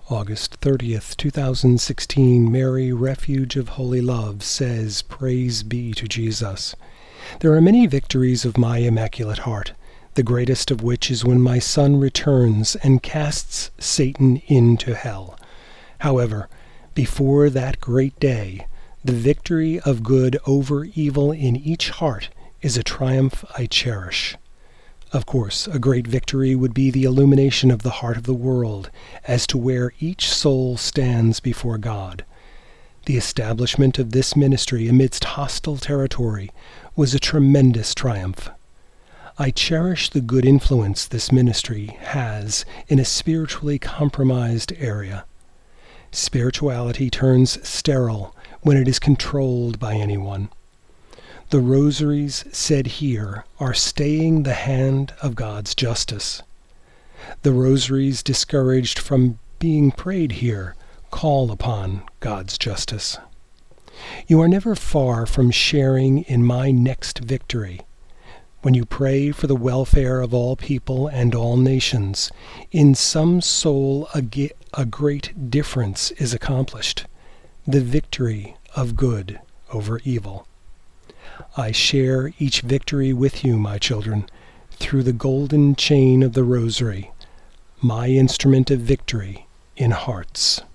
August 30th, 2016, Mary, Refuge of Holy Love, says, Praise be to Jesus. There are many victories of my Immaculate Heart, the greatest of which is when my Son returns and casts Satan into hell. However, before that great day, the victory of good over evil in each heart is a triumph I cherish. Of course, a great victory would be the illumination of the heart of the world as to where each soul stands before God. The establishment of this ministry amidst hostile territory was a tremendous triumph. I cherish the good influence this ministry has in a spiritually compromised area. Spirituality turns sterile when it is controlled by anyone. The rosaries said here are staying the hand of God's justice. The rosaries discouraged from being prayed here call upon God's justice. You are never far from sharing in my next victory. When you pray for the welfare of all people and all nations, in some soul a great difference is accomplished, the victory of good over evil. I share each victory with you, my children, through the golden chain of the Rosary, my instrument of victory in hearts.